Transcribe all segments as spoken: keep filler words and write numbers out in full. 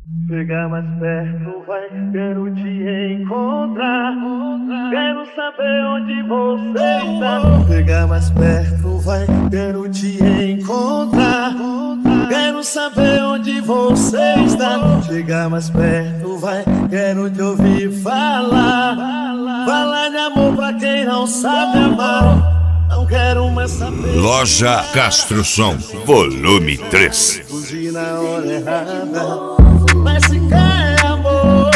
Chega mais perto, vai, quero te encontrar. Quero saber onde você está. Chega mais perto, vai, quero te encontrar. Quero saber onde você está. Chega mais perto, vai, quero te ouvir falar. Falar de amor pra quem não sabe amar. Não quero mais saber. Loja Castro Som, volume três. Fugir na hora errada. Mas se quer amor,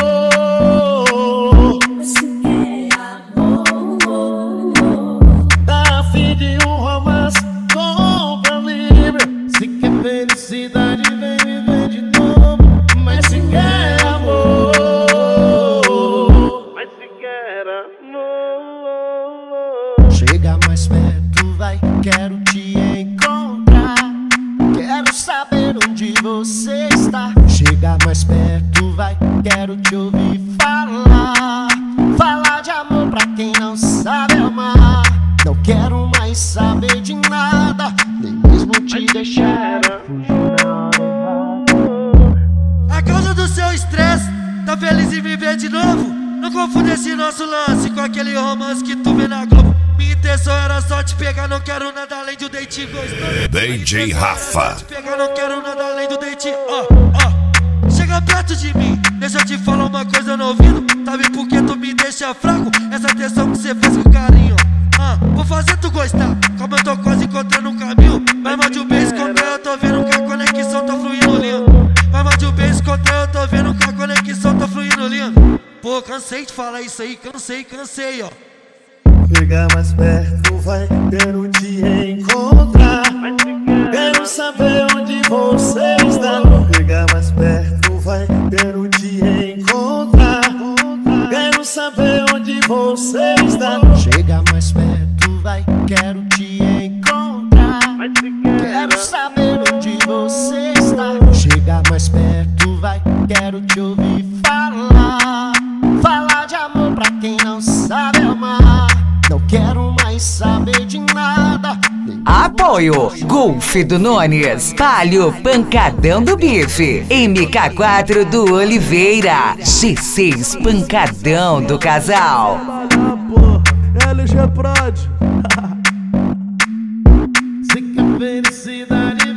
se quer amor, tá a fim de um romance, compra livre. Se quer felicidade, vem viver de novo. Mas se quer amor, mas se quer amor. Chega mais perto, vai, quero te encontrar. Quero saber onde você está. Chega mais perto, vai, quero te ouvir falar. Falar de amor pra quem não sabe amar. Não quero mais saber de nada, nem mesmo te deixar fugir na hora errada. A causa do seu estresse, tá feliz em viver de novo? Não confunde esse nosso lance com aquele romance que tu vê na Globo. Minha intenção era só te pegar, não quero nada além de um date gostoso. D J Rafa. Te pegar, não quero nada além do date. Ó, ó, chega perto de mim, deixa eu te falar uma coisa no ouvido. Sabe por que tu me deixa fraco? Essa atenção que cê fez com carinho. Ah, vou fazer tu gostar, como eu tô quase encontrando um caminho. Vai mais de um beijo contra eu tô vendo que a conexão tá fluindo lindo. Vai mais de um beijo contra eu tô vendo que a conexão tá fluindo lindo. Pô, cansei de falar isso aí, cansei, cansei, ó. Chega mais perto, vai, quero te encontrar. Quero saber onde você está. Chega mais perto, vai, quero te encontrar. Quero saber onde você está. Chega mais perto, vai, quero te encontrar. Quero saber onde você está. Chega mais perto, vai, quero te ouvir falar. Falar de amor pra quem não sabe amar. Não quero mais saber de nada. Apoio Golf do Nunes, Palio Pancadão do Bife, M K quatro do Oliveira, G seis Pancadão do Casal. L G Prod. Se quer felicidade,